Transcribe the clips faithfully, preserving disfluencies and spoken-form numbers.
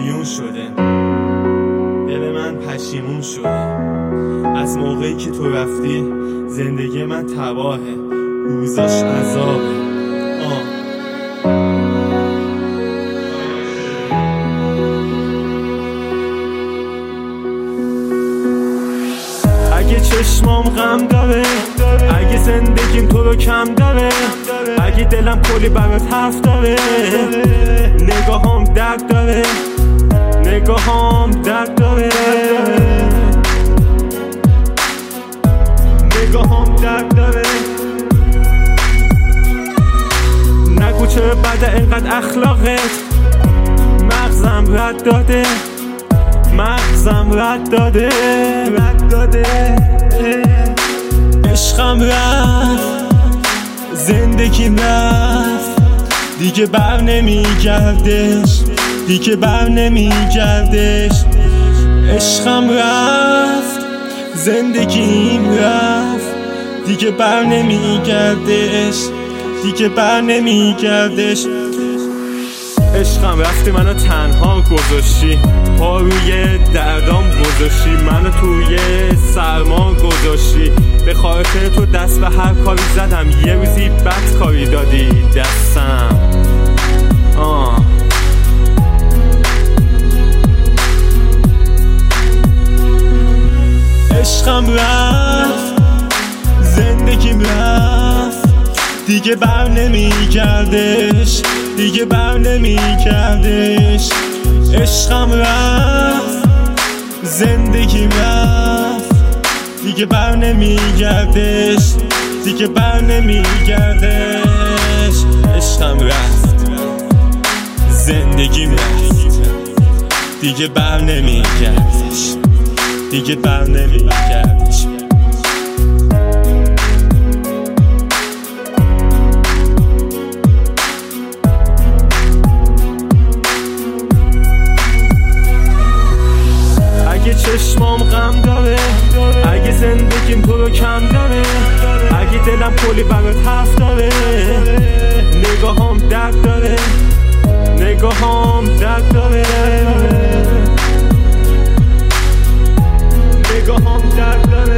میلیون شده، دل من پشیمون شده. از موقعی که تو رفتی زندگی من تباهه، روزاش عذابه. آه اگه چشمام غم داره، اگه زندگیم تو رو کم داره، اگه دلم کلی برات حرف داره، نگاهام درد داره، نگاهام درد داره، نگاهام درد داره. نگو چرا بده اینقدر اخلاقت، مغزم رد داده، مغزم رد داده، رد داده. عشقم رفت، زندگیم رفت، دیگه بر نمیگردش، دیگه بر نمیگردش. عشقم رفت، زندگیم رفت، دیگه بر نمیگردش، دیگه بر نمیگردش. عشقم رفتی منو تنها گذاشتی، پا روی دردام گذاشتی، منو توی سرما گذاشتی. به خاطر تو دست به هر کاری زدم، یه روزی بد کاری دادی دستم. آه عشقم رفت، زندگیم رفت، دیگه بر نمیگردش، دیگه بر نمیگردش. عشقم رفت، زندگیم رفت، دیگه بر نمیگردش، دیگه بر نمیگردش. عشقم رفت، زندگیم رفت، دیگه بر نمیگردش، دیگه بر نمیگردش. اگه چشمام غم داره، اگه زندگیم تو رو کم داره، اگه دلم کلی برات حرف داره، نگاهام درد داره، نگاهام درد داره، نگاهام درد داره.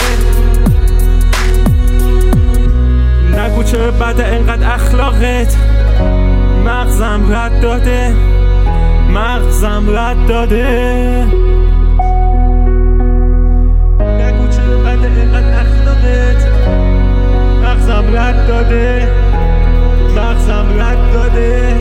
نگو چرا بده اینقدر اخلاقت، مغزم رد داده، مغزم رد داده. مغزم رد داده، مغزم رد داده.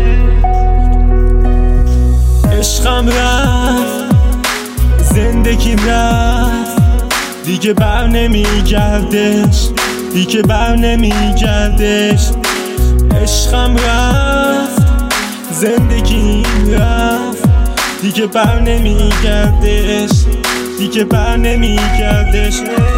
عشقم رفت، زندگیم رفت، دیگه بر نمیگردش، دیگه بر نمیگردش. عشقم رفت، زندگیم رفت، دیگه بر نمیگردش، دیگه بر نمیگردش.